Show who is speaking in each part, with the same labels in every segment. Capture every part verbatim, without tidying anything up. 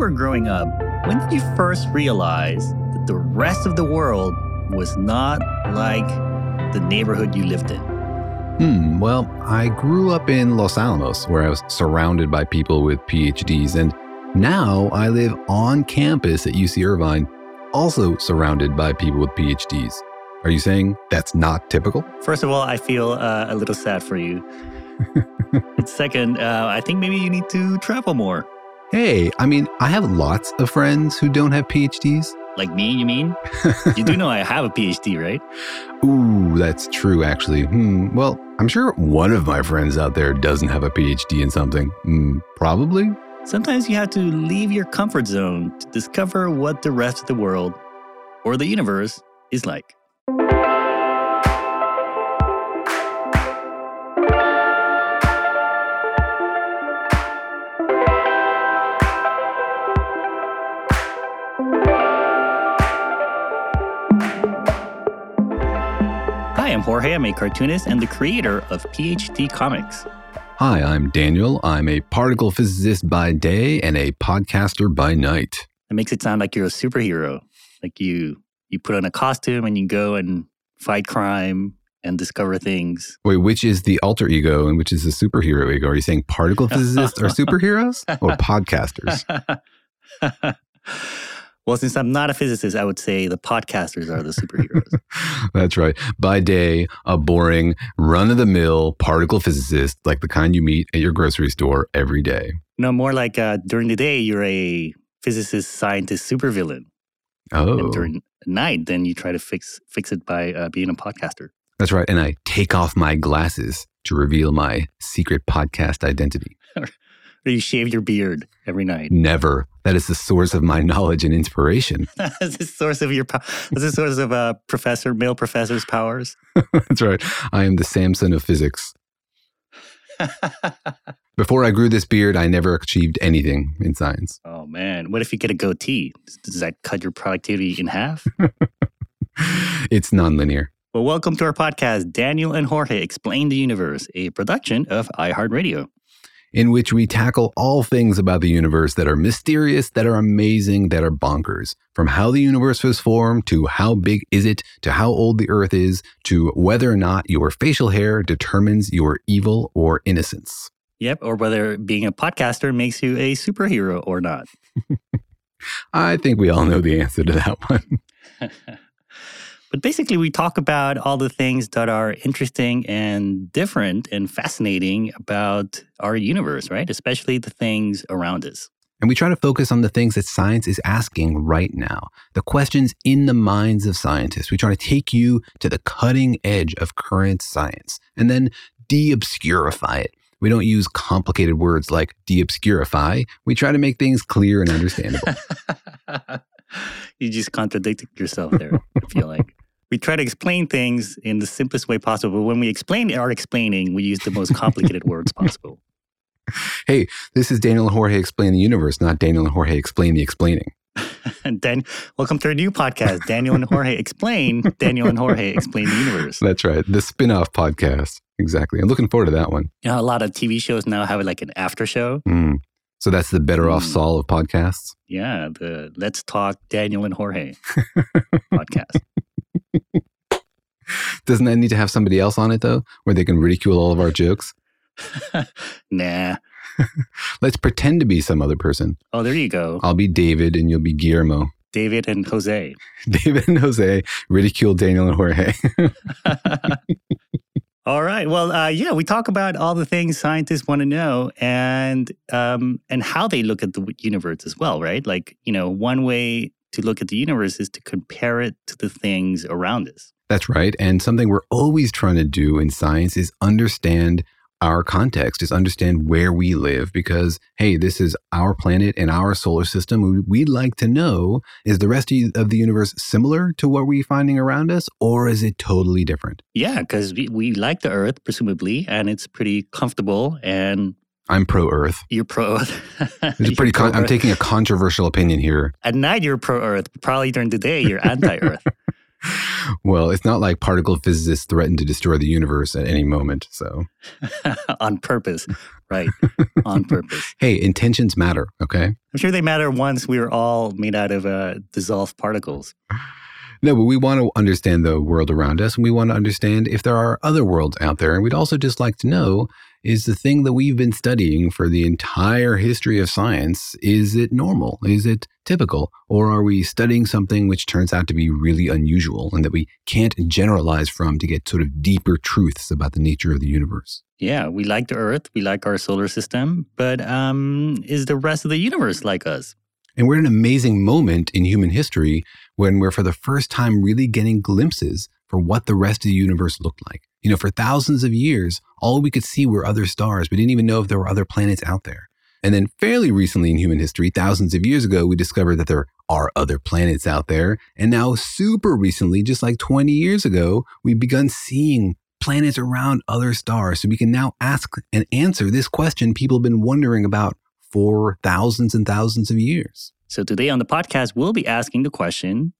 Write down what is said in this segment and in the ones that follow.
Speaker 1: were growing up, when did you first realize that the rest of the world was not like the neighborhood you lived in?
Speaker 2: Hmm, well, I grew up in Los Alamos, where I was surrounded by people with P H Ds, and now I live on campus at U C Irvine, also surrounded by people with P H Ds. Are you saying that's not typical?
Speaker 1: First of all, I feel uh, a little sad for you. Second, uh, I think maybe you need to travel more.
Speaker 2: Hey, I mean, I have lots of friends who don't have P H Ds.
Speaker 1: Like me, you mean? You do know I have a P H D, right?
Speaker 2: Ooh, that's true, actually. Hmm, well, I'm sure one of my friends out there doesn't have a P H D in something. Hmm, probably.
Speaker 1: Sometimes you have to leave your comfort zone to discover what the rest of the world or the universe is like. Hi, I'm Jorge. I'm a cartoonist and the creator of P H D Comics.
Speaker 2: Hi, I'm Daniel. I'm a particle physicist by day and a podcaster by night.
Speaker 1: It makes it sound like you're a superhero. Like you you put on a costume and you go and fight crime and discover things.
Speaker 2: Wait, which is the alter ego and which is the superhero ego? Are you saying particle physicists are superheroes or podcasters?
Speaker 1: Well, since I'm not a physicist, I would say the podcasters are the superheroes.
Speaker 2: That's right. By day, a boring, run-of-the-mill particle physicist like the kind you meet at your grocery store every day.
Speaker 1: No, more like uh, during the day, you're a physicist, scientist, supervillain.
Speaker 2: Oh.
Speaker 1: And during the night, then you try to fix fix it by uh, being a podcaster.
Speaker 2: That's right. And I take off my glasses to reveal my secret podcast identity.
Speaker 1: Or you shave your beard every night.
Speaker 2: Never. That is the source of my knowledge and inspiration.
Speaker 1: That's the source of your power. That's the source of uh, professor, male professor's powers.
Speaker 2: That's right. I am the Samson of physics. Before I grew this beard, I never achieved anything in science.
Speaker 1: Oh, man. What if you get a goatee? Does that cut your productivity in half?
Speaker 2: It's nonlinear.
Speaker 1: Well, welcome to our podcast, Daniel and Jorge Explain the Universe, a production of iHeartRadio,
Speaker 2: in which we tackle all things about the universe that are mysterious, that are amazing, that are bonkers. From how the universe was formed, to how big is it, to how old the Earth is, to whether or not your facial hair determines your evil or innocence.
Speaker 1: Yep, or whether being a podcaster makes you a superhero or not.
Speaker 2: I think we all know the answer to that one.
Speaker 1: But basically, we talk about all the things that are interesting and different and fascinating about our universe, right? Especially the things around us.
Speaker 2: And we try to focus on the things that science is asking right now, the questions in the minds of scientists. We try to take you to the cutting edge of current science and then de-obscurify it. We don't use complicated words like de-obscurify. We try to make things clear and understandable.
Speaker 1: You just contradicted yourself there, I feel like. We try to explain things in the simplest way possible. But when we explain our explaining, we use the most complicated words possible.
Speaker 2: Hey, this is Daniel and Jorge Explain the Universe, not Daniel and Jorge Explain the Explaining.
Speaker 1: And then, welcome to our new podcast, Daniel and Jorge Explain, Daniel and Jorge Explain the Universe.
Speaker 2: That's right. The spin-off podcast. Exactly. I'm looking forward to that one.
Speaker 1: You know, a lot of T V shows now have like an after show.
Speaker 2: Mm. So that's the Better Off Saul of podcasts?
Speaker 1: Yeah, the Let's Talk Daniel and Jorge podcast.
Speaker 2: Doesn't that need to have somebody else on it, though, where they can ridicule all of our jokes?
Speaker 1: Nah.
Speaker 2: Let's pretend to be some other person.
Speaker 1: Oh, there you go.
Speaker 2: I'll be David and you'll be Guillermo.
Speaker 1: David and Jose.
Speaker 2: David and Jose ridicule Daniel and Jorge.
Speaker 1: All right. Well, uh, yeah, we talk about all the things scientists want to know and um, and how they look at the universe as well, right? Like, you know, one way to look at the universe is to compare it to the things around us.
Speaker 2: That's right. And something we're always trying to do in science is understand our context, is understand where we live, because, hey, this is our planet and our solar system. We'd like to know, is the rest of the universe similar to what we're finding around us, or is it totally different?
Speaker 1: Yeah, because we, we like the Earth, presumably, and it's pretty comfortable. And
Speaker 2: I'm pro-Earth.
Speaker 1: You're pro-Earth.
Speaker 2: It's pretty. Con- I'm taking a controversial opinion here.
Speaker 1: At night, you're pro-Earth. Probably during the day, you're anti-Earth.
Speaker 2: Well, it's not like particle physicists threaten to destroy the universe at any moment, so.
Speaker 1: On purpose, right, on purpose.
Speaker 2: Hey, intentions matter, okay?
Speaker 1: I'm sure they matter once we were all made out of uh, dissolved particles.
Speaker 2: No, but we want to understand the world around us, and we want to understand if there are other worlds out there. And we'd also just like to know, is the thing that we've been studying for the entire history of science, is it normal? Is it typical? Or are we studying something which turns out to be really unusual and that we can't generalize from to get sort of deeper truths about the nature of the universe?
Speaker 1: Yeah, we like the Earth, we like our solar system, but um, is the rest of the universe like us?
Speaker 2: And we're at an amazing moment in human history when we're for the first time really getting glimpses for what the rest of the universe looked like. You know, for thousands of years, all we could see were other stars. We didn't even know if there were other planets out there. And then fairly recently in human history, thousands of years ago, we discovered that there are other planets out there. And now super recently, just like twenty years ago, we've begun seeing planets around other stars. So we can now ask and answer this question people have been wondering about for thousands and thousands of years.
Speaker 1: So today on the podcast, we'll be asking the question,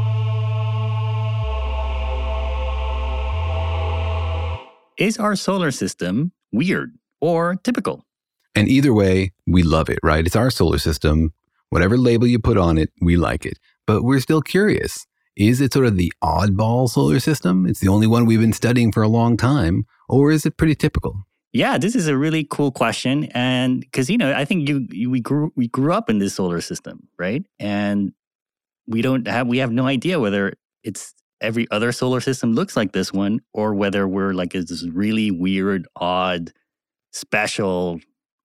Speaker 1: is our solar system weird or typical?
Speaker 2: And either way, we love it, right? It's our solar system. Whatever label you put on it, we like it. But we're still curious. Is it sort of the oddball solar system? It's the only one we've been studying for a long time. Or is it pretty typical?
Speaker 1: Yeah, this is a really cool question. And because, you know, I think you, you we grew we grew up in this solar system, right? And we don't have we have no idea whether it's every other solar system looks like this one or whether we're like this really weird, odd, special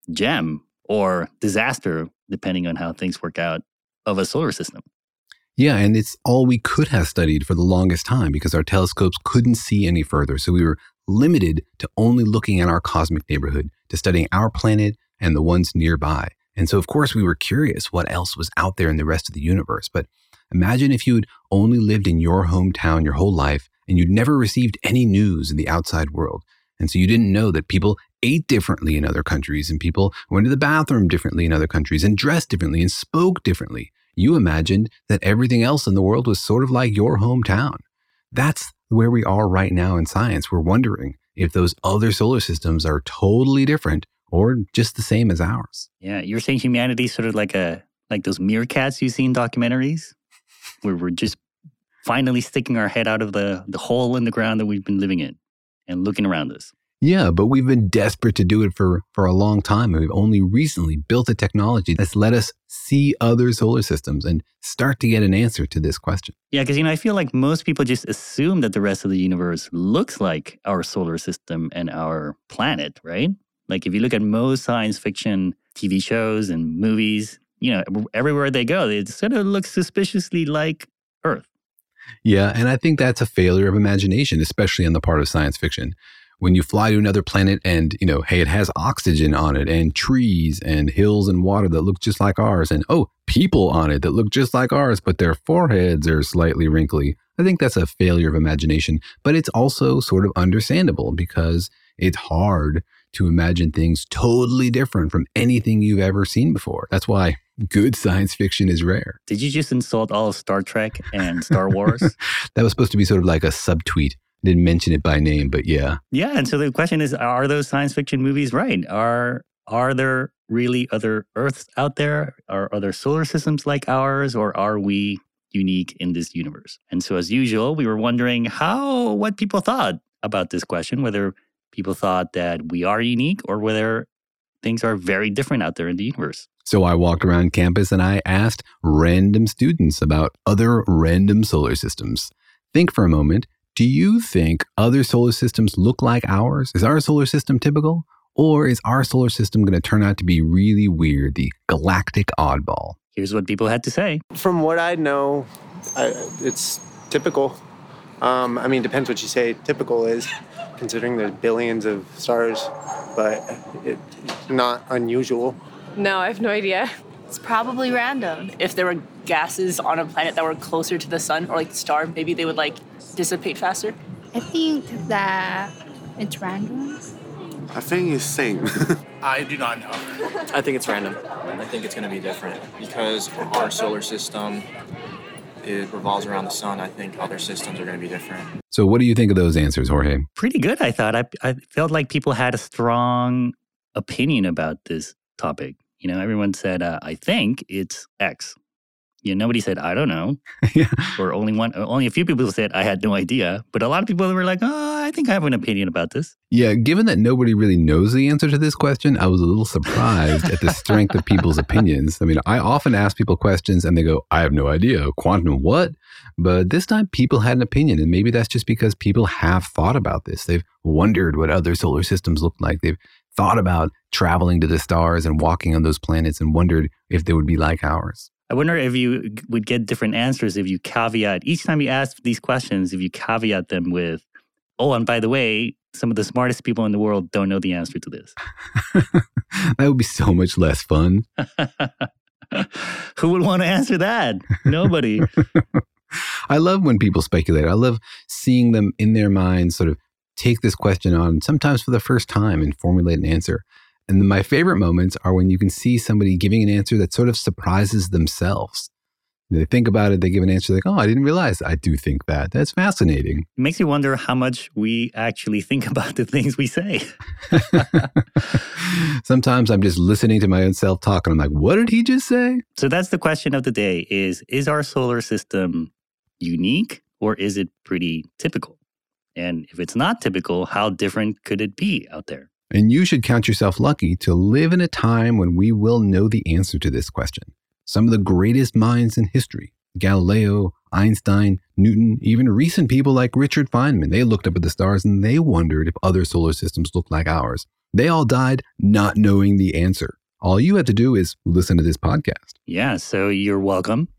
Speaker 1: gem or disaster, depending on how things work out, of a solar system.
Speaker 2: Yeah, and it's all we could have studied for the longest time because our telescopes couldn't see any further. So we were limited to only looking at our cosmic neighborhood, to studying our planet and the ones nearby. And so, of course, we were curious what else was out there in the rest of the universe. But imagine if you'd only lived in your hometown your whole life and you'd never received any news in the outside world. And so you didn't know that people ate differently in other countries and people went to the bathroom differently in other countries and dressed differently and spoke differently. You imagined that everything else in the world was sort of like your hometown. That's where we are right now in science. We're wondering if those other solar systems are totally different or just the same as ours.
Speaker 1: Yeah, you're saying humanity's sort of like a like those meerkats you see in documentaries, where we're just finally sticking our head out of the, the hole in the ground that we've been living in and looking around us.
Speaker 2: Yeah, but we've been desperate to do it for, for a long time. And we've only recently built a technology that's let us see other solar systems and start to get an answer to this question.
Speaker 1: Yeah, because, you know, I feel like most people just assume that the rest of the universe looks like our solar system and our planet, right? Like if you look at most science fiction T V shows and movies, you know, everywhere they go, it sort of looks suspiciously like Earth.
Speaker 2: Yeah, and I think that's a failure of imagination, especially on the part of science fiction. When you fly to another planet and, you know, hey, it has oxygen on it and trees and hills and water that look just like ours and, oh, people on it that look just like ours, but their foreheads are slightly wrinkly. I think that's a failure of imagination, but it's also sort of understandable because it's hard to imagine things totally different from anything you've ever seen before. That's why good science fiction is rare.
Speaker 1: Did you just insult all of Star Trek and Star Wars?
Speaker 2: That was supposed to be sort of like a subtweet. Didn't mention it by name, but yeah.
Speaker 1: Yeah, and so the question is, are those science fiction movies right? Are are there really other Earths out there? Are other solar systems like ours? Or are we unique in this universe? And so as usual, we were wondering how, what people thought about this question, whether people thought that we are unique or whether things are very different out there in the universe.
Speaker 2: So I walked around campus and I asked random students about other random solar systems. Think for a moment. Do you think other solar systems look like ours? Is our solar system typical? Or is our solar system going to turn out to be really weird, the galactic oddball?
Speaker 1: Here's what people had to say.
Speaker 3: From what I know, I, it's typical. Um, I mean, depends what you say typical is, considering there's billions of stars, but it, it's not unusual.
Speaker 4: No, I have no idea.
Speaker 5: It's probably random.
Speaker 6: If there were gases on a planet that were closer to the sun or like the star, maybe they would like dissipate faster.
Speaker 5: I think that it's random.
Speaker 7: I think it's same.
Speaker 8: I do not know.
Speaker 9: I think it's random. I think it's going to be different because our solar system
Speaker 4: it revolves around the sun, I think other systems are going to be different.
Speaker 2: So what do you think of those answers, Jorge?
Speaker 1: Pretty good, I thought. I, I felt like people had a strong opinion about this topic. You know, everyone said, uh, I think it's X. You know, nobody said, I don't know.
Speaker 2: Yeah.
Speaker 1: Or only one, only a few people said, I had no idea. But a lot of people were like, oh, I think I have an opinion about this.
Speaker 2: Yeah, given that nobody really knows the answer to this question, I was a little surprised at the strength of people's opinions. I mean, I often ask people questions and they go, I have no idea. Quantum what? But this time people had an opinion, and maybe that's just because people have thought about this. They've wondered what other solar systems look like. They've thought about traveling to the stars and walking on those planets and wondered if they would be like ours.
Speaker 1: I wonder if you would get different answers if you caveat, each time you ask these questions, if you caveat them with, oh, and by the way, some of the smartest people in the world don't know the answer to this.
Speaker 2: That would be so much less fun.
Speaker 1: Who would want to answer that? Nobody.
Speaker 2: I love when people speculate. I love seeing them in their minds sort of take this question on, sometimes for the first time, and formulate an answer. And my favorite moments are when you can see somebody giving an answer that sort of surprises themselves. They think about it, they give an answer like, oh, I didn't realize I do think that. That's fascinating.
Speaker 1: It makes you wonder how much we actually think about the things we say.
Speaker 2: Sometimes I'm just listening to my own self-talk and I'm like, what did he just say?
Speaker 1: So that's the question of the day is, is our solar system unique or is it pretty typical? And if it's not typical, how different could it be out there?
Speaker 2: And you should count yourself lucky to live in a time when we will know the answer to this question. Some of the greatest minds in history, Galileo, Einstein, Newton, even recent people like Richard Feynman, they looked up at the stars and they wondered if other solar systems looked like ours. They all died not knowing the answer. All you have to do is listen to this podcast.
Speaker 1: Yeah, so you're welcome.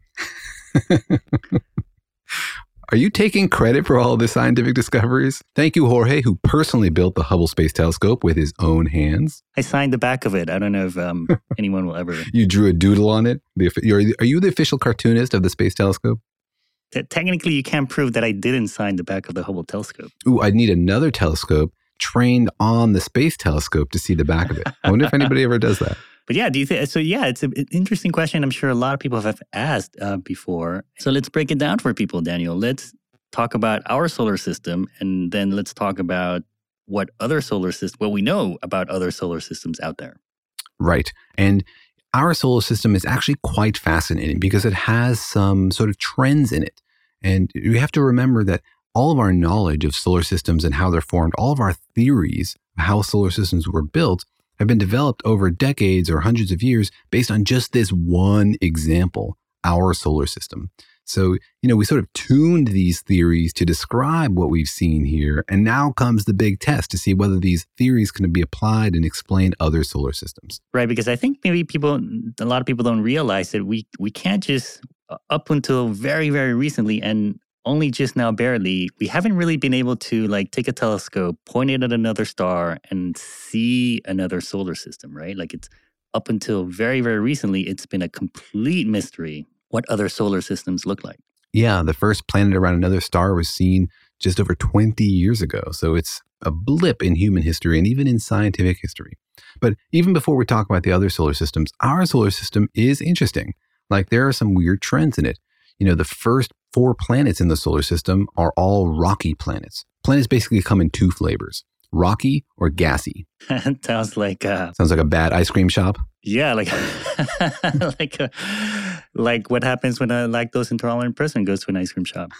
Speaker 2: Are you taking credit for all the scientific discoveries? Thank you, Jorge, who personally built the Hubble Space Telescope with his own hands.
Speaker 1: I signed the back of it. I don't know if um, anyone will ever.
Speaker 2: You drew a doodle on it? The, you're, are you the official cartoonist of the Space Telescope?
Speaker 1: T- technically, you can't prove that I didn't sign the back of the Hubble telescope.
Speaker 2: Ooh, I'd need another telescope trained on the Space Telescope to see the back of it. I wonder if anybody ever does that.
Speaker 1: But yeah, do you think so? Yeah, it's an interesting question. I'm sure a lot of people have asked uh, before. So let's break it down for people, Daniel. Let's talk about our solar system, and then let's talk about what other solar systems, what we know about other solar systems out there.
Speaker 2: Right. And our solar system is actually quite fascinating because it has some sort of trends in it. And you have to remember that all of our knowledge of solar systems and how they're formed, all of our theories of how solar systems were built have been developed over decades or hundreds of years based on just this one example, our solar system. So, you know, we sort of tuned these theories to describe what we've seen here. And now comes the big test to see whether these theories can be applied and explain other solar systems.
Speaker 1: Right, because I think maybe people, a lot of people don't realize that we, we can't just, up until very, very recently, and only just now barely, we haven't really been able to like take a telescope, point it at another star and see another solar system, right? Like it's up until very, very recently, it's been a complete mystery what other solar systems look like.
Speaker 2: Yeah, the first planet around another star was seen just over twenty years ago. So it's a blip in human history and even in scientific history. But even before we talk about the other solar systems, our solar system is interesting. Like there are some weird trends in it. You know, the first four planets in the solar system are all rocky planets. Planets basically come in two flavors, rocky or gassy.
Speaker 1: That sounds like uh,
Speaker 2: sounds like a bad ice cream shop.
Speaker 1: Yeah, like like a, like what happens when a lactose intolerant person goes to an ice cream shop.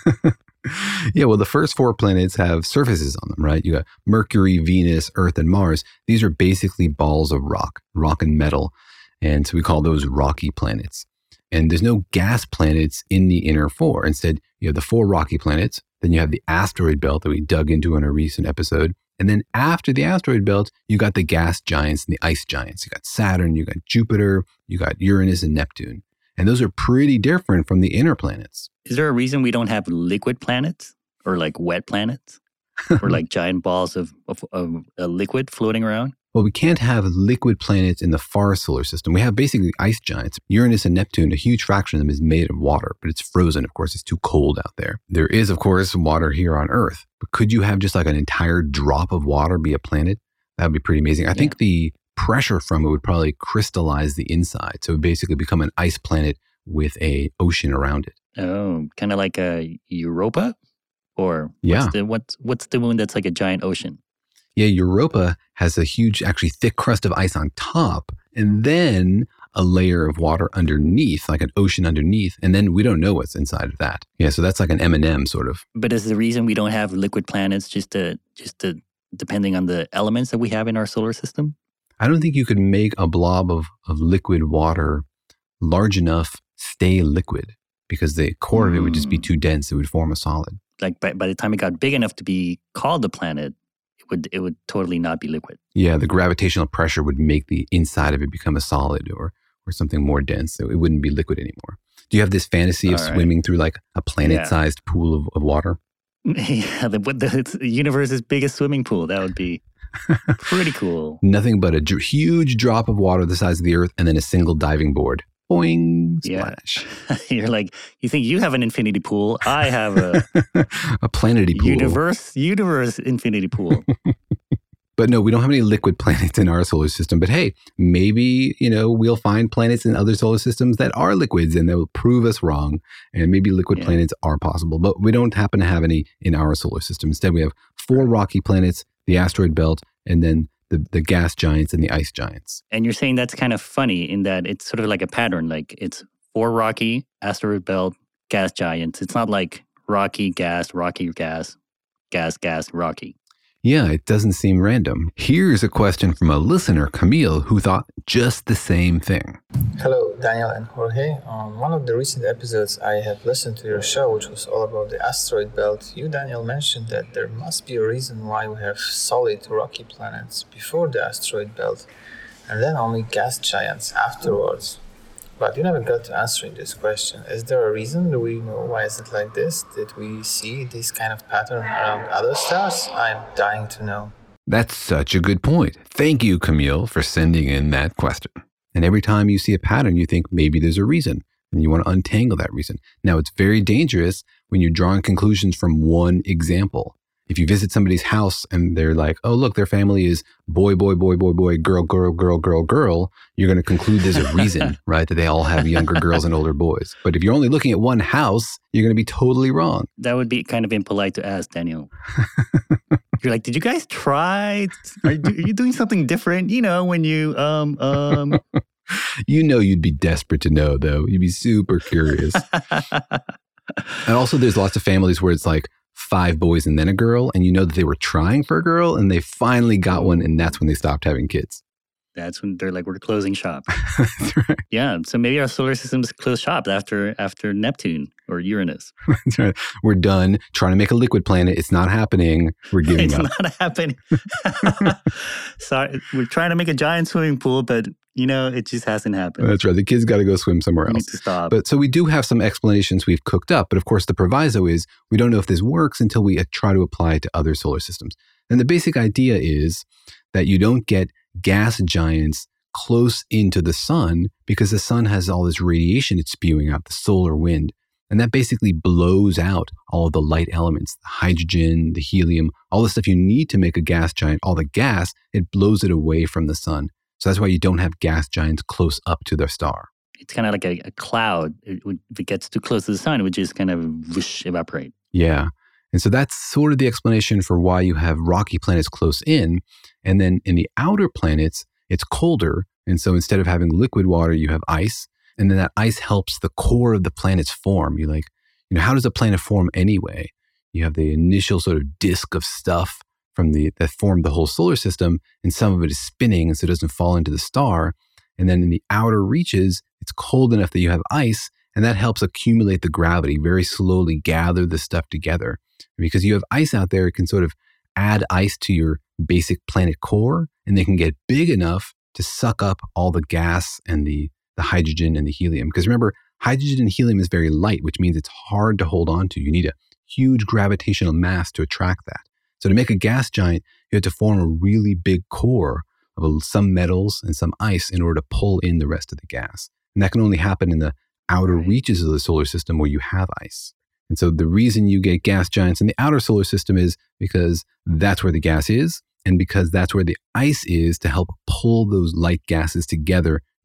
Speaker 2: Yeah, well, the first four planets have surfaces on them, right? You got Mercury, Venus, Earth, and Mars. These are basically balls of rock, rock and metal. And so we call those rocky planets. And there's no gas planets in the inner four. Instead, you have the four rocky planets. Then you have the asteroid belt that we dug into in a recent episode. And then after the asteroid belt, you got the gas giants and the ice giants. You got Saturn, you got Jupiter, you got Uranus and Neptune. And those are pretty different from the inner planets.
Speaker 1: Is there a reason we don't have liquid planets or like wet planets or like giant balls of, of, of a liquid floating around?
Speaker 2: Well, we can't have liquid planets in the far solar system. We have basically ice giants. Uranus and Neptune, a huge fraction of them is made of water, but it's frozen. Of course, it's too cold out there. There is, of course, water here on Earth. But could you have just like an entire drop of water be a planet? That would be pretty amazing. I yeah. think the pressure from it would probably crystallize the inside. So it would basically become an ice planet with a ocean around it.
Speaker 1: Oh, kind of like a Europa? Or what's,
Speaker 2: Yeah.
Speaker 1: the, what's, what's the moon that's like a giant ocean?
Speaker 2: Yeah, Europa has a huge, actually thick crust of ice on top, and then a layer of water underneath, like an ocean underneath, and then we don't know what's inside of that. Yeah, so that's like an M and M sort of.
Speaker 1: But is the reason we don't have liquid planets just to, just to, depending on the elements that we have in our solar system?
Speaker 2: I don't think you could make a blob of, of liquid water large enough stay liquid because the core of it would just be too dense. It would form a solid.
Speaker 1: Like by, by the time it got big enough to be called a planet, it would it would totally not be liquid.
Speaker 2: Yeah, the gravitational pressure would make the inside of it become a solid or or something more dense. So it wouldn't be liquid anymore. Do you have this fantasy of
Speaker 1: All right.
Speaker 2: swimming through like a planet-sized pool of, of water?
Speaker 1: Yeah, the, the, the universe's biggest swimming pool. That would be pretty cool.
Speaker 2: Nothing but a dr- huge drop of water the size of the Earth and then a single diving board. Boing,
Speaker 1: Yeah.
Speaker 2: splash.
Speaker 1: You're like, you think you have an infinity pool? I have a
Speaker 2: A planety pool.
Speaker 1: universe universe infinity pool.
Speaker 2: But no, we don't have any liquid planets in our solar system. But hey, maybe, you know, we'll find planets in other solar systems that are liquids and they'll prove us wrong. And maybe liquid
Speaker 1: Yeah.
Speaker 2: planets are possible. But we don't happen to have any in our solar system. Instead, we have four rocky planets, the asteroid belt, and then the, the gas giants and the ice giants.
Speaker 1: And you're saying that's kind of funny in that it's sort of like a pattern. Like it's four rocky, asteroid belt, gas giants. It's not like rocky, gas, rocky, gas, gas, gas, rocky.
Speaker 2: Yeah, it doesn't seem random. Here's a question from a listener, Camille, who thought just the same thing.
Speaker 8: Hello, Daniel and Jorge. On one of the recent episodes, I have listened to your show, which was all about the asteroid belt. You, Daniel, mentioned that there must be a reason why we have solid rocky planets before the asteroid belt, and then only gas giants afterwards. But you never got to answering this question. Is there a reason? Do we know why is it like this? Did we see this kind of pattern around other stars? I'm dying to know.
Speaker 2: That's such a good point. Thank you, Camille, for sending in that question. And every time you see a pattern, you think maybe there's a reason, and you want to untangle that reason. Now, it's very dangerous when you're drawing conclusions from one example. If you visit somebody's house and they're like, oh, look, their family is boy, boy, boy, boy, boy, girl, girl, girl, girl, girl, you're going to conclude there's a reason, right, that they all have younger girls and older boys. But if you're only looking at one house, you're going to be totally wrong.
Speaker 1: That would be kind of impolite to ask, Daniel. You're like, did you guys try? Are you, are you doing something different? You know, when you, um, um.
Speaker 2: You know you'd be desperate to know, though. You'd be super curious. And also there's lots of families where it's like five boys and then a girl, and you know that they were trying for a girl and they finally got one, and that's when they stopped having kids.
Speaker 1: That's when they're like, we're closing shop.
Speaker 2: That's right.
Speaker 1: Yeah, so maybe our solar system's closed shop after after Neptune or Uranus.
Speaker 2: That's right. We're done trying to make a liquid planet. It's not happening. We're giving
Speaker 1: It's
Speaker 2: up.
Speaker 1: not happening. Sorry, we're trying to make a giant swimming pool, but you know, it just hasn't happened.
Speaker 2: That's right. The kids got to go swim somewhere
Speaker 1: We need
Speaker 2: else.
Speaker 1: to stop.
Speaker 2: But so we do have some explanations we've cooked up. But of course, the proviso is we don't know if this works until we uh, try to apply it to other solar systems. And the basic idea is that you don't get gas giants close into the sun because the sun has all this radiation it's spewing out, the solar wind. And that basically blows out all of the light elements, the hydrogen, the helium, all the stuff you need to make a gas giant, all the gas, it blows it away from the sun. So that's why you don't have gas giants close up to their star.
Speaker 1: It's kind of like a, a cloud. It would, if it gets too close to the sun, it would just kind of whoosh, evaporate.
Speaker 2: Yeah. And so that's sort of the explanation for why you have rocky planets close in. And then in the outer planets, it's colder. And so instead of having liquid water, you have ice. And then that ice helps the core of the planets form. You like, you know, how does a planet form anyway? You have the initial sort of disk of stuff from the that formed the whole solar system, and some of it is spinning, and so it doesn't fall into the star. And then in the outer reaches, it's cold enough that you have ice, and that helps accumulate the gravity, very slowly gather the stuff together. And because you have ice out there, it can sort of add ice to your basic planet core, and they can get big enough to suck up all the gas and the, the hydrogen and the helium. Because remember, hydrogen and helium is very light, which means it's hard to hold on to. You need a huge gravitational mass to attract that. So to make a gas giant, you have to form a really big core of some metals and some ice in order to pull in the rest of the gas. And that can only happen in the outer reaches of the solar system where you have ice. And so the reason you get gas giants in the outer solar system is because that's where the gas is, and because that's where the ice is to help pull those light gases together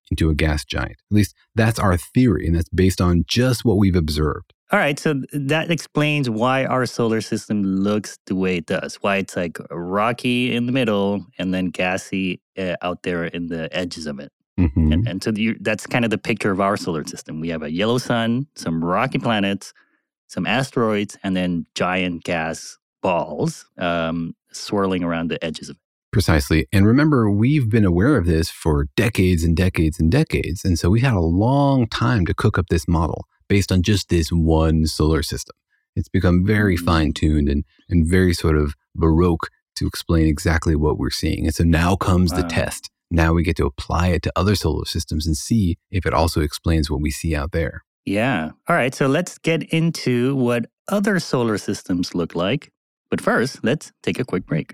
Speaker 2: into a gas giant. At least that's our theory, and that's based on just what we've observed.
Speaker 1: All right, so that explains why our solar system looks the way it does, why it's like rocky in the middle and then gassy uh, out there in the edges of it.
Speaker 2: Mm-hmm.
Speaker 1: And, and so you, that's kind of the picture of our solar system. We have a yellow sun, some rocky planets, some asteroids, and then giant gas balls um, swirling around the edges of it.
Speaker 2: Precisely. And remember, we've been aware of this for decades and decades and decades. And so we had a long time to cook up this model based on just this one solar system. It's become very fine-tuned and, and very sort of baroque to explain exactly what we're seeing. And so now comes wow. the test. Now we get to apply it to other solar systems and see if it also explains what we see out there.
Speaker 1: Yeah. All right. So let's get into what other solar systems look like. But first, let's take a quick break.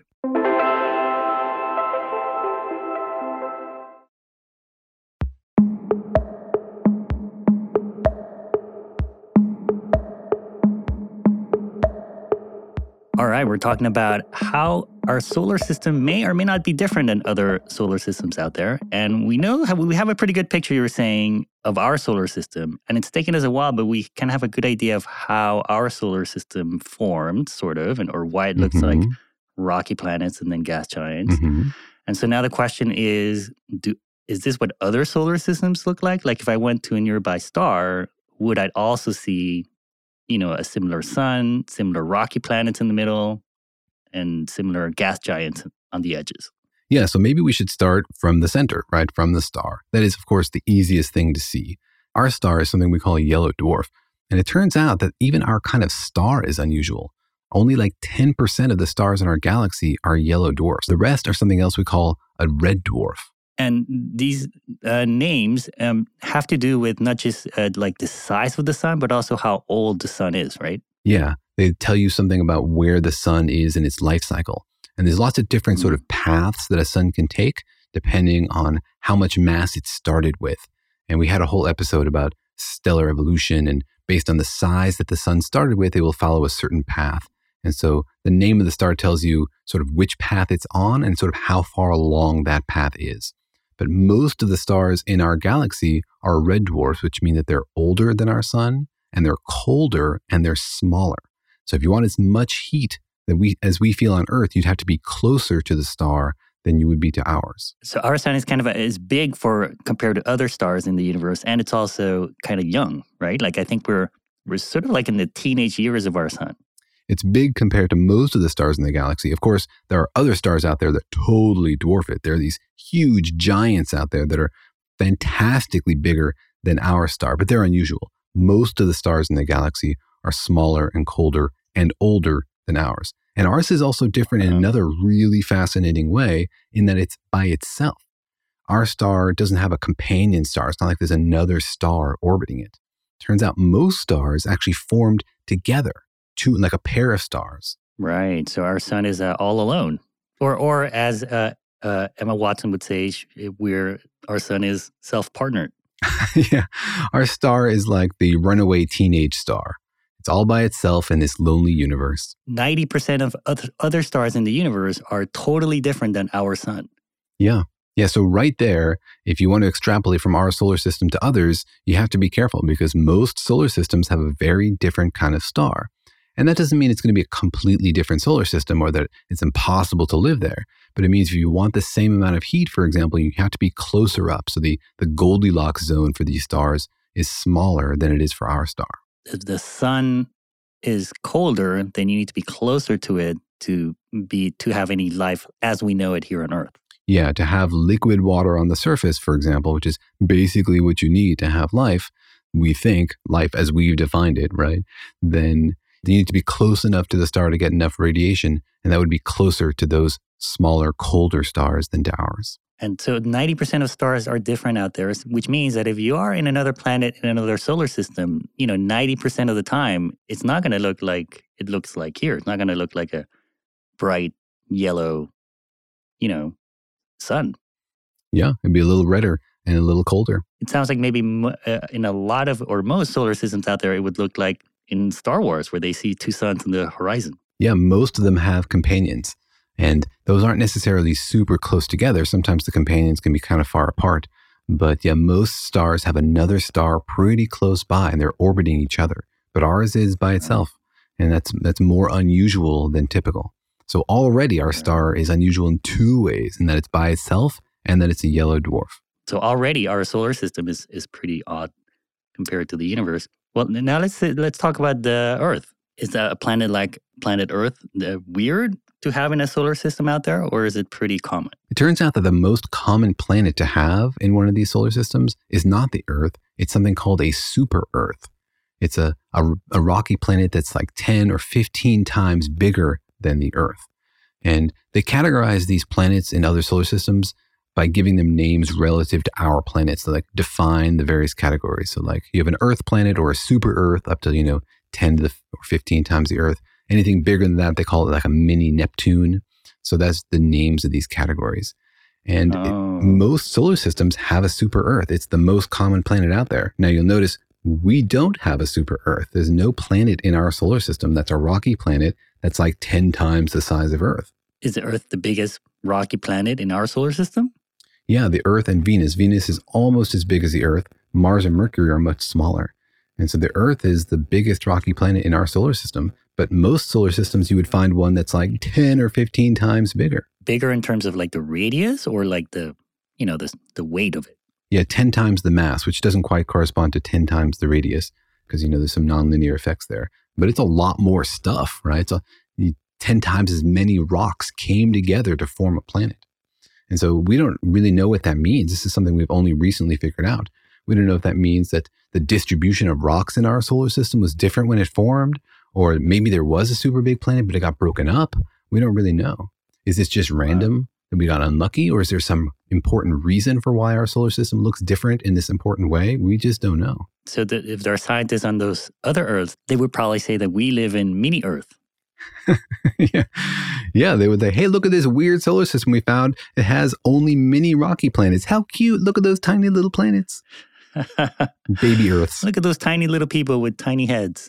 Speaker 1: All right, we're talking about how our solar system may or may not be different than other solar systems out there. And we know how we have a pretty good picture, you were saying, of our solar system. And it's taken us a while, but we can have a good idea of how our solar system formed, sort of, and or why it looks mm-hmm. like rocky planets and then gas giants. Mm-hmm. And so now the question is, do is this what other solar systems look like? Like if I went to a nearby star, would I also see, you know, a similar sun, similar rocky planets in the middle, and similar gas giants on the edges?
Speaker 2: Yeah, so maybe we should start from the center, right? From the star. That is, of course, the easiest thing to see. Our star is something we call a yellow dwarf. And it turns out that even our kind of star is unusual. Only like ten percent of the stars in our galaxy are yellow dwarfs. The rest are something else we call a red dwarf.
Speaker 1: And these uh, names um, have to do with not just uh, like the size of the sun, but also how old the sun is, right?
Speaker 2: Yeah, they tell you something about where the sun is in its life cycle. And there's lots of different sort of paths that a sun can take depending on how much mass it started with. And we had a whole episode about stellar evolution, and based on the size that the sun started with, it will follow a certain path. And so the name of the star tells you sort of which path it's on and sort of how far along that path is. But most of the stars in our galaxy are red dwarfs, which mean that they're older than our sun, and they're colder, and they're smaller. So if you want as much heat that we as we feel on Earth, you'd have to be closer to the star than you would be to ours.
Speaker 1: So our sun is kind of a, is big for compared to other stars in the universe, and it's also kind of young, right? Like I think we're we're sort of like in the teenage years of our sun.
Speaker 2: It's big compared to most of the stars in the galaxy. Of course, there are other stars out there that totally dwarf it. There are these huge giants out there that are fantastically bigger than our star, but they're unusual. Most of the stars in the galaxy are smaller and colder and older than ours. And ours is also different in another really fascinating way in that it's by itself. Our star doesn't have a companion star. It's not like there's another star orbiting it. Turns out most stars actually formed together, two, like a pair of stars.
Speaker 1: Right. So our sun is uh, all alone. Or or as uh, uh, Emma Watson would say, we're, our sun is self-partnered.
Speaker 2: Yeah. Our star is like the runaway teenage star. It's all by itself in this lonely universe.
Speaker 1: ninety percent of other, other stars in the universe are totally different than our sun.
Speaker 2: Yeah. Yeah. So right there, if you want to extrapolate from our solar system to others, you have to be careful because most solar systems have a very different kind of star. And that doesn't mean it's going to be a completely different solar system or that it's impossible to live there. But it means if you want the same amount of heat, for example, you have to be closer up. So the, the Goldilocks zone for these stars is smaller than it is for our star.
Speaker 1: If the sun is colder, then you need to be closer to it to be to have any life as we know it here on Earth.
Speaker 2: Yeah, to have liquid water on the surface, for example, which is basically what you need to have life, we think, life as we've defined it, right? Then you need to be close enough to the star to get enough radiation, and that would be closer to those smaller, colder stars than to ours.
Speaker 1: And so ninety percent of stars are different out there, which means that if you are in another planet in another solar system, you know, ninety percent of the time, it's not going to look like it looks like here. It's not going to look like a bright yellow, you know, sun.
Speaker 2: Yeah, it'd be a little redder and a little colder.
Speaker 1: It sounds like maybe uh, in a lot of, or most solar systems out there, it would look like in Star Wars where they see two suns on the horizon.
Speaker 2: Yeah, most of them have companions. And those aren't necessarily super close together. Sometimes the companions can be kind of far apart. But yeah, most stars have another star pretty close by and they're orbiting each other. But ours is by itself. And that's that's more unusual than typical. So already our star is unusual in two ways, in that it's by itself and that it's a yellow dwarf.
Speaker 1: So already our solar system is is pretty odd compared to the universe. Well, now let's let's talk about the Earth. Is a planet like planet Earth uh, weird to have in a solar system out there, or is it pretty common?
Speaker 2: It turns out that the most common planet to have in one of these solar systems is not the Earth. It's something called a super Earth. It's a, a, a rocky planet that's like ten or fifteen times bigger than the Earth. And they categorize these planets in other solar systems by giving them names relative to our planet. So like define the various categories. So like you have an Earth planet or a super Earth up to, you know, ten to the or fifteen times the Earth. Anything bigger than that, they call it like a mini Neptune. So that's the names of these categories. And
Speaker 1: oh.
Speaker 2: it, most solar systems have a super Earth. It's the most common planet out there. Now you'll notice we don't have a super Earth. There's no planet in our solar system that's a rocky planet that's like ten times the size of Earth.
Speaker 1: Is the Earth the biggest rocky planet in our solar system?
Speaker 2: Yeah, the Earth and Venus. Venus is almost as big as the Earth. Mars and Mercury are much smaller. And so the Earth is the biggest rocky planet in our solar system. But most solar systems, you would find one that's like ten or fifteen times bigger.
Speaker 1: Bigger in terms of like the radius or like the, you know, the, the weight of it?
Speaker 2: Yeah, ten times the mass, which doesn't quite correspond to ten times the radius because, you know, there's some nonlinear effects there. But it's a lot more stuff, right? So ten times as many rocks came together to form a planet. And so we don't really know what that means. This is something we've only recently figured out. We don't know if that means that the distribution of rocks in our solar system was different when it formed, or maybe there was a super big planet, but it got broken up. We don't really know. Is this just random wow. that we got unlucky, or is there some important reason for why our solar system looks different in this important way? We just don't know.
Speaker 1: So that if there are scientists on those other Earths, they would probably say that we live in mini Earth.
Speaker 2: yeah. yeah, they would say, hey, look at this weird solar system we found. It has only mini rocky planets. How cute. Look at those tiny little planets. Baby Earths.
Speaker 1: Look at those tiny little people with tiny heads.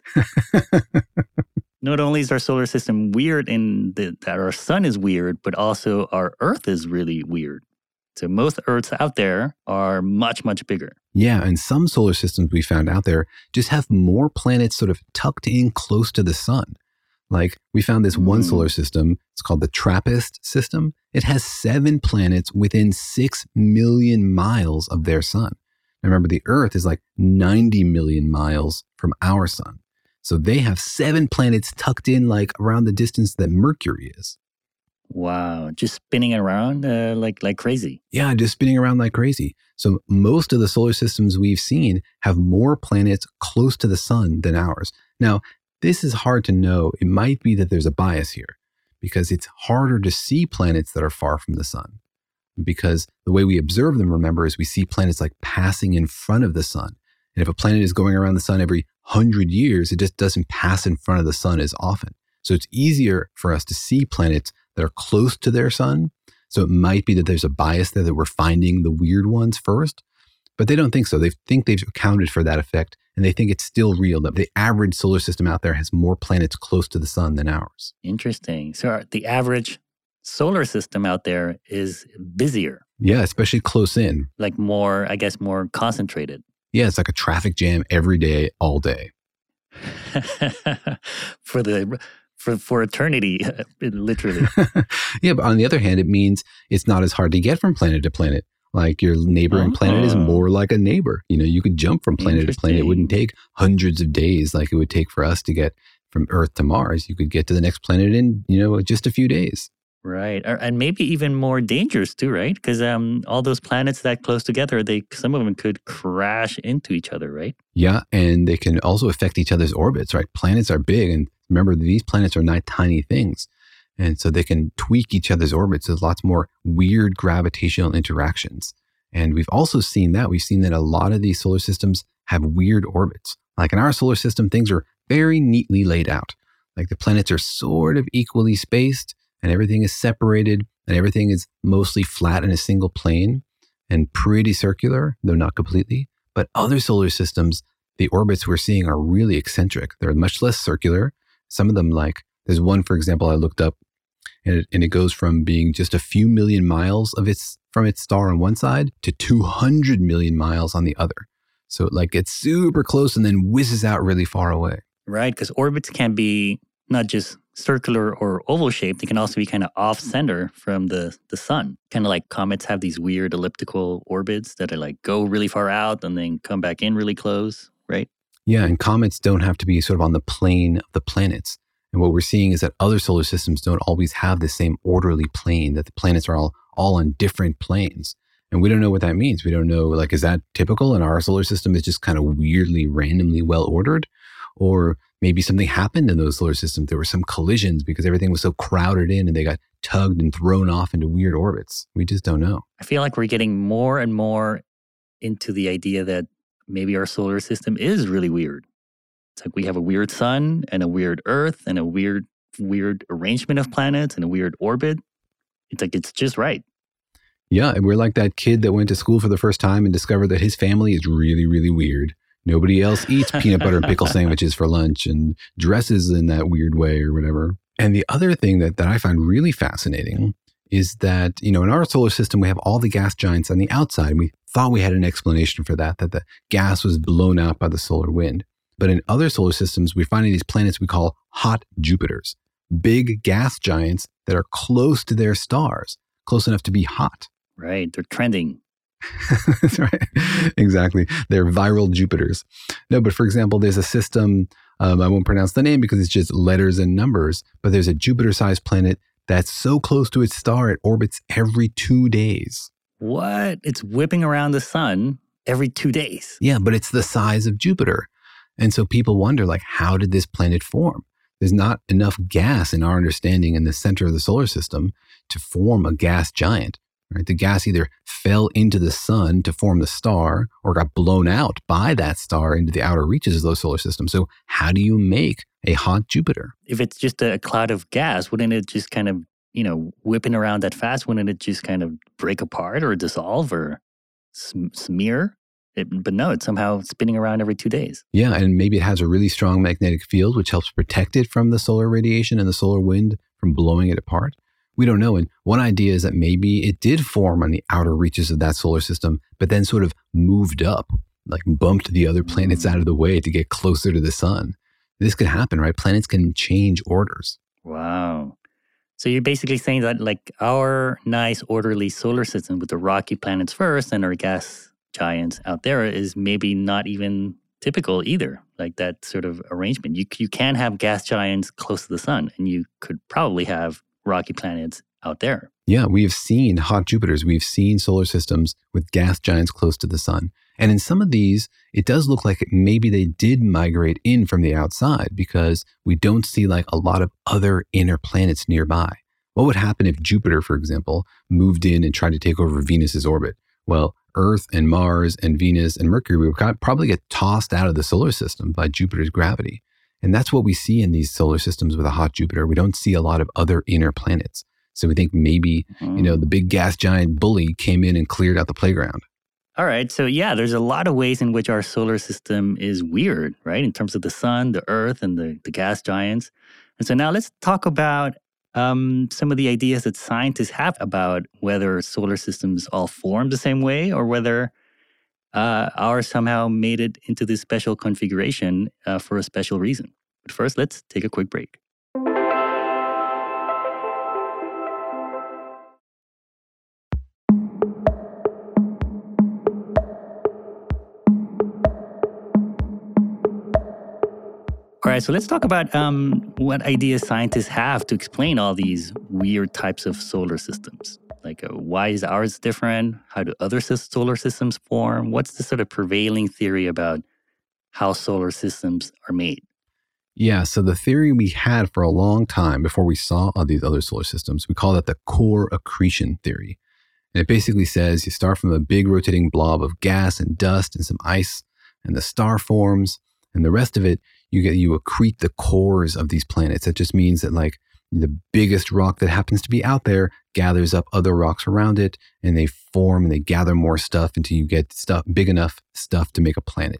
Speaker 1: Not only is our solar system weird in the, that our sun is weird, but also our Earth is really weird. So most Earths out there are much, much bigger.
Speaker 2: Yeah, and some solar systems we found out there just have more planets sort of tucked in close to the sun. Like we found this one mm. solar system, it's called the TRAPPIST system. It has seven planets within six million miles of their sun. And remember, the Earth is like ninety million miles from our sun. So they have seven planets tucked in like around the distance that Mercury is.
Speaker 1: Wow, just spinning around uh, like like crazy.
Speaker 2: Yeah, just spinning around like crazy. So most of the solar systems we've seen have more planets close to the sun than ours. Now, this is hard to know. It might be that there's a bias here because it's harder to see planets that are far from the sun. Because the way we observe them, remember, is we see planets like passing in front of the sun. And if a planet is going around the sun every hundred years, it just doesn't pass in front of the sun as often. So it's easier for us to see planets that are close to their sun. So it might be that there's a bias there that we're finding the weird ones first. But they don't think so. They think they've accounted for that effect, and they think it's still real, that the average solar system out there has more planets close to the sun than ours.
Speaker 1: Interesting. So the average solar system out there is busier.
Speaker 2: Yeah, especially close in.
Speaker 1: Like more, I guess, more concentrated.
Speaker 2: Yeah, it's like a traffic jam every day, all day.
Speaker 1: for the for for eternity, literally.
Speaker 2: Yeah, but on the other hand, it means it's not as hard to get from planet to planet. Like your neighboring oh. planet is more like a neighbor. You know, you could jump from planet to planet. It wouldn't take hundreds of days like it would take for us to get from Earth to Mars. You could get to the next planet in, you know, just a few days.
Speaker 1: Right. And maybe even more dangerous too, right? Because um, all those planets that close together, they some of them could crash into each other, right?
Speaker 2: Yeah, and they can also affect each other's orbits, right? Planets are big, and remember, these planets are not tiny things. And so they can tweak each other's orbits. There's lots more weird gravitational interactions. And we've also seen that. We've seen that a lot of these solar systems have weird orbits. Like in our solar system, things are very neatly laid out. Like the planets are sort of equally spaced, and everything is separated, and everything is mostly flat in a single plane and pretty circular, though not completely. But other solar systems, the orbits we're seeing are really eccentric. They're much less circular. Some of them, like, there's one, for example, I looked up, and it, and it goes from being just a few million miles of its from its star on one side to two hundred million miles on the other. So it like gets super close and then whizzes out really far away.
Speaker 1: Right, because orbits can be not just circular or oval shaped, they can also be kind of off center from the, the sun. Kind of like comets have these weird elliptical orbits that are like go really far out and then come back in really close, right?
Speaker 2: Yeah, and comets don't have to be sort of on the plane of the planets. And what we're seeing is that other solar systems don't always have the same orderly plane, that the planets are all, all on different planes. And we don't know what that means. We don't know, like, is that typical? And our solar system is just kind of weirdly, randomly well ordered? Or maybe something happened in those solar systems. There were some collisions because everything was so crowded in and they got tugged and thrown off into weird orbits. We just don't know.
Speaker 1: I feel like we're getting more and more into the idea that maybe our solar system is really weird. It's like we have a weird sun and a weird Earth and a weird, weird arrangement of planets and a weird orbit. It's like it's just right.
Speaker 2: Yeah, and we're like that kid that went to school for the first time and discovered that his family is really, really weird. Nobody else eats peanut butter and pickle sandwiches for lunch and dresses in that weird way or whatever. And the other thing that, that I find really fascinating is that, you know, in our solar system, we have all the gas giants on the outside. We thought we had an explanation for that, that the gas was blown out by the solar wind. But in other solar systems, we're finding these planets we call hot Jupiters, big gas giants that are close to their stars, close enough to be hot.
Speaker 1: Right. They're trending.
Speaker 2: That's right. Exactly. They're viral Jupiters. No, but for example, there's a system, um, I won't pronounce the name because it's just letters and numbers, but there's a Jupiter-sized planet that's so close to its star, it orbits every two days.
Speaker 1: What? It's whipping around the sun every two days.
Speaker 2: Yeah, but it's the size of Jupiter. And so people wonder, like, how did this planet form? There's not enough gas in our understanding in the center of the solar system to form a gas giant. Right? The gas either fell into the sun to form the star or got blown out by that star into the outer reaches of the solar system. So how do you make a hot Jupiter?
Speaker 1: If it's just a cloud of gas, wouldn't it just kind of, you know, whipping around that fast? Wouldn't it just kind of break apart or dissolve or sm- smear? It, but no, it's somehow spinning around every two days.
Speaker 2: Yeah, and maybe it has a really strong magnetic field, which helps protect it from the solar radiation and the solar wind from blowing it apart. We don't know. And one idea is that maybe it did form on the outer reaches of that solar system, but then sort of moved up, like bumped the other planets out of the way to get closer to the sun. This could happen, right? Planets can change orders.
Speaker 1: Wow. So you're basically saying that like our nice orderly solar system with the rocky planets first and our gas giants out there is maybe not even typical either, like that sort of arrangement. You you can have gas giants close to the sun, and you could probably have rocky planets out there.
Speaker 2: Yeah, we have seen hot Jupiters. We've seen solar systems with gas giants close to the sun. And in some of these, it does look like maybe they did migrate in from the outside because we don't see like a lot of other inner planets nearby. What would happen if Jupiter, for example, moved in and tried to take over Venus's orbit? Well, Earth and Mars and Venus and Mercury would probably get tossed out of the solar system by Jupiter's gravity. And that's what we see in these solar systems with a hot Jupiter. We don't see a lot of other inner planets. So we think maybe, mm. you know, the big gas giant bully came in and cleared out the playground.
Speaker 1: All right. So yeah, there's a lot of ways in which our solar system is weird, right? In terms of the sun, the Earth, and the, the gas giants. And so now let's talk about um, some of the ideas that scientists have about whether solar systems all form the same way or whether uh, ours somehow made it into this special configuration uh, for a special reason. But first, let's take a quick break. All right, so let's talk about um, what ideas scientists have to explain all these weird types of solar systems. Like, uh, why is ours different? How do other solar systems form? What's the sort of prevailing theory about how solar systems are made?
Speaker 2: Yeah, so the theory we had for a long time before we saw all these other solar systems, we call that the core accretion theory. And it basically says you start from a big rotating blob of gas and dust and some ice, and the star forms, and the rest of it, you get you accrete the cores of these planets. That just means that like the biggest rock that happens to be out there gathers up other rocks around it, and they form and they gather more stuff until you get stuff big enough stuff to make a planet.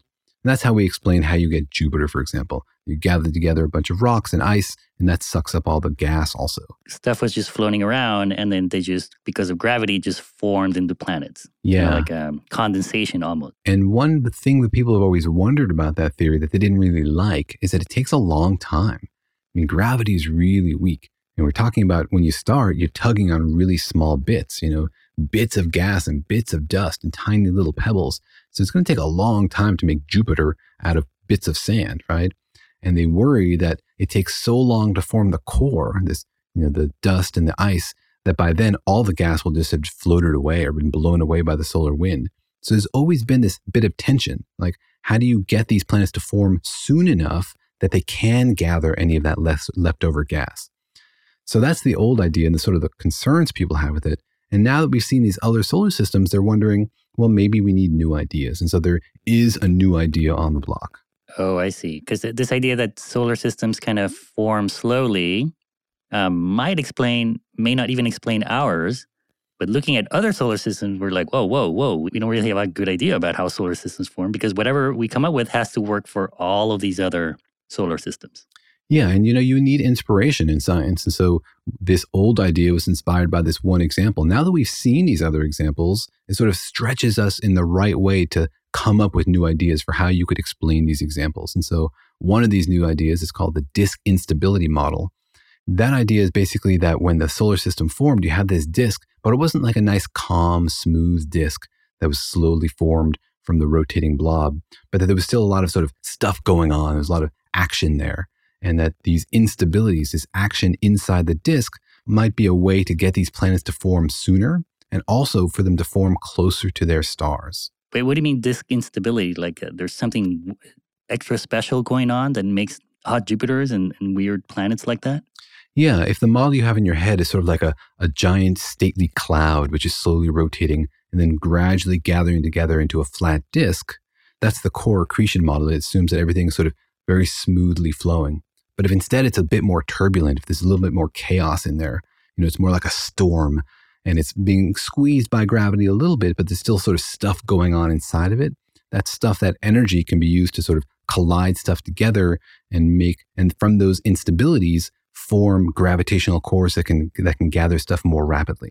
Speaker 2: And that's how we explain how you get Jupiter, for example. You gather together a bunch of rocks and ice, and that sucks up all the gas also.
Speaker 1: Stuff was just floating around, and then they just, because of gravity, just formed into planets.
Speaker 2: Yeah.
Speaker 1: You know, like um, condensation almost.
Speaker 2: And one thing that people have always wondered about that theory that they didn't really like is that it takes a long time. I mean, gravity is really weak. And we're talking about when you start, you're tugging on really small bits, you know, bits of gas and bits of dust and tiny little pebbles. So it's going to take a long time to make Jupiter out of bits of sand, right? And they worry that it takes so long to form the core, this, you know, the dust and the ice, that by then all the gas will just have floated away or been blown away by the solar wind. So there's always been this bit of tension. Like, how do you get these planets to form soon enough that they can gather any of that less leftover gas? So that's the old idea and the sort of the concerns people have with it. And now that we've seen these other solar systems, they're wondering, well, maybe we need new ideas. And so there is a new idea on the block.
Speaker 1: Oh, I see. Because this idea that solar systems kind of form slowly um, might explain, may not even explain ours. But looking at other solar systems, we're like, whoa, whoa, whoa. We don't really have a good idea about how solar systems form because whatever we come up with has to work for all of these other solar systems.
Speaker 2: Yeah, and you know, you need inspiration in science. And so this old idea was inspired by this one example. Now that we've seen these other examples, it sort of stretches us in the right way to come up with new ideas for how you could explain these examples. And so one of these new ideas is called the disk instability model. That idea is basically that when the solar system formed, you had this disk, but it wasn't like a nice, calm, smooth disk that was slowly formed from the rotating blob, but that there was still a lot of sort of stuff going on. There was a lot of action there. And that these instabilities, this action inside the disk, might be a way to get these planets to form sooner and also for them to form closer to their stars.
Speaker 1: Wait, what do you mean disk instability? Like uh, there's something extra special going on that makes hot Jupiters and, and weird planets like that?
Speaker 2: Yeah, if the model you have in your head is sort of like a, a giant stately cloud, which is slowly rotating and then gradually gathering together into a flat disk, that's the core accretion model. It assumes that everything is sort of very smoothly flowing. But if instead it's a bit more turbulent, if there's a little bit more chaos in there, you know, it's more like a storm and it's being squeezed by gravity a little bit, but there's still sort of stuff going on inside of it. That stuff, that energy can be used to sort of collide stuff together and make, and from those instabilities, form gravitational cores that can that can gather stuff more rapidly.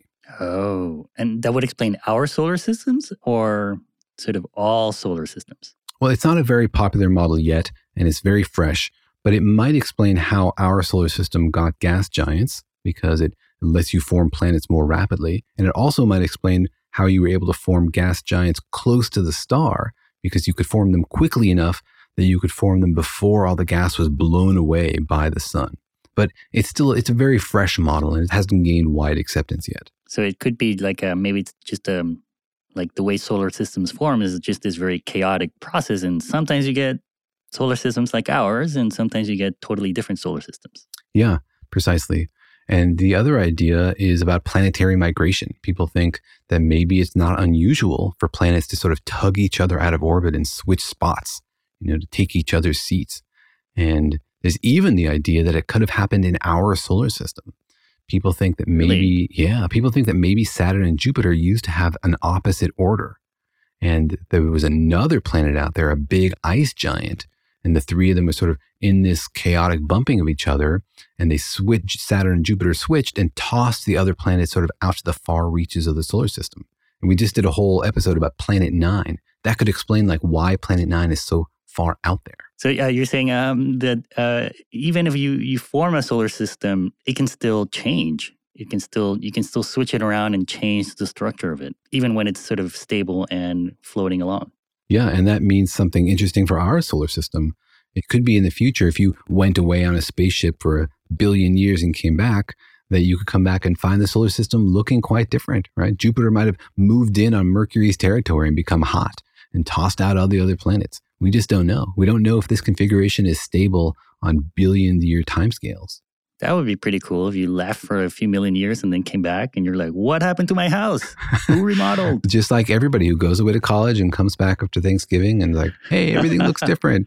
Speaker 1: Oh, and that would explain our solar systems or sort of all solar systems?
Speaker 2: Well, it's not a very popular model yet, and it's very fresh. But it might explain how our solar system got gas giants because it lets you form planets more rapidly. And it also might explain how you were able to form gas giants close to the star because you could form them quickly enough that you could form them before all the gas was blown away by the sun. But it's still, it's a very fresh model and it hasn't gained wide acceptance yet.
Speaker 1: So it could be like, a, maybe it's just um, like the way solar systems form is just this very chaotic process. And sometimes you get solar systems like ours, and sometimes you get totally different solar systems.
Speaker 2: Yeah, precisely. And the other idea is about planetary migration. People think that maybe it's not unusual for planets to sort of tug each other out of orbit and switch spots, you know, to take each other's seats. And there's even the idea that it could have happened in our solar system. People think that maybe,
Speaker 1: Really?
Speaker 2: yeah, people think that maybe Saturn and Jupiter used to have an opposite order. And there was another planet out there, a big ice giant, and the three of them were sort of in this chaotic bumping of each other. And they switched, Saturn and Jupiter switched and tossed the other planets sort of out to the far reaches of the solar system. And we just did a whole episode about Planet Nine. That could explain like why Planet Nine is so far out there.
Speaker 1: So uh, you're saying um, that uh, even if you, you form a solar system, it can still change. It can still you can still switch it around and change the structure of it, even when it's sort of stable and floating along.
Speaker 2: Yeah, and that means something interesting for our solar system. It could be in the future, if you went away on a spaceship for a billion years and came back, that you could come back and find the solar system looking quite different, right? Jupiter might have moved in on Mercury's territory and become hot and tossed out all the other planets. We just don't know. We don't know if this configuration is stable on billion-year timescales.
Speaker 1: That would be pretty cool if you left for a few million years and then came back and you're like, what happened to my house? Who remodeled?
Speaker 2: Just like everybody who goes away to college and comes back after Thanksgiving and like, hey, everything looks different.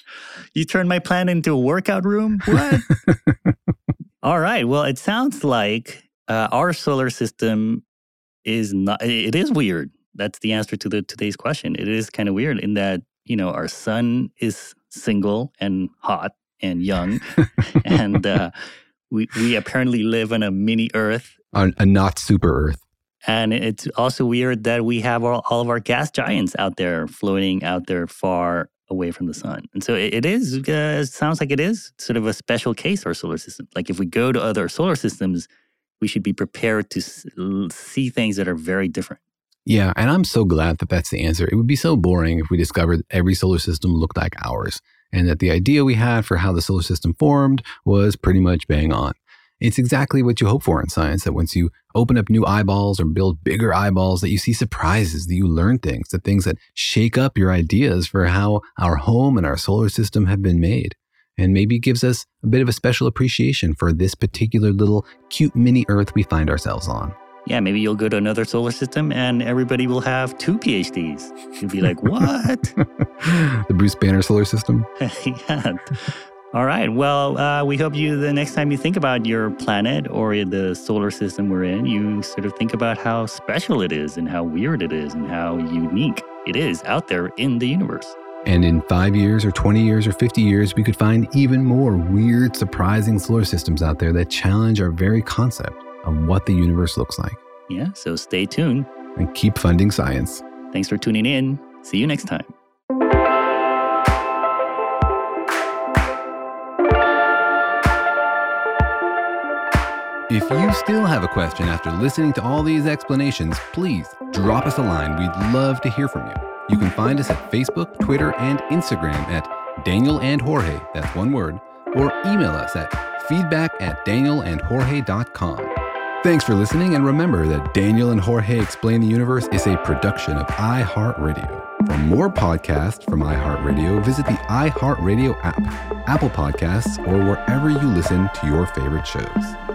Speaker 1: You turned my planet into a workout room? What? All right. Well, it sounds like uh, our solar system is not, it is weird. That's the answer to the today's question. It is kind of weird in that you know, our sun is single and hot and young. and uh, we, we apparently live on a mini Earth.
Speaker 2: On a not super Earth.
Speaker 1: And it's also weird that we have all, all of our gas giants out there floating out there far away from the sun. And so it, it is, uh, it sounds like it is sort of a special case, our solar system. Like if we go to other solar systems, we should be prepared to s- see things that are very different.
Speaker 2: Yeah, and I'm so glad that that's the answer. It would be so boring if we discovered every solar system looked like ours, and that the idea we had for how the solar system formed was pretty much bang on. It's exactly what you hope for in science, that once you open up new eyeballs or build bigger eyeballs, that you see surprises, that you learn things, that things that shake up your ideas for how our home and our solar system have been made. And maybe gives us a bit of a special appreciation for this particular little cute mini Earth we find ourselves on.
Speaker 1: Yeah, maybe you'll go to another solar system and everybody will have two PhDs. You'll be like, what?
Speaker 2: The Bruce Banner solar system?
Speaker 1: Yeah. All right. Well, uh, we hope you, the next time you think about your planet or the solar system we're in, you sort of think about how special it is and how weird it is and how unique it is out there in the universe.
Speaker 2: And in five years or twenty years or fifty years, we could find even more weird, surprising solar systems out there that challenge our very concept of what the universe looks like.
Speaker 1: Yeah, so stay tuned.
Speaker 2: And keep funding science.
Speaker 1: Thanks for tuning in. See you next time.
Speaker 2: If you still have a question after listening to all these explanations, please drop us a line. We'd love to hear from you. You can find us at Facebook, Twitter, and Instagram at Daniel and Jorge, that's one word, or email us at feedback at daniel and jorge dot com. Thanks for listening, and remember that Daniel and Jorge Explain the Universe is a production of iHeartRadio. For more podcasts from iHeartRadio, visit the iHeartRadio app, Apple Podcasts, or wherever you listen to your favorite shows.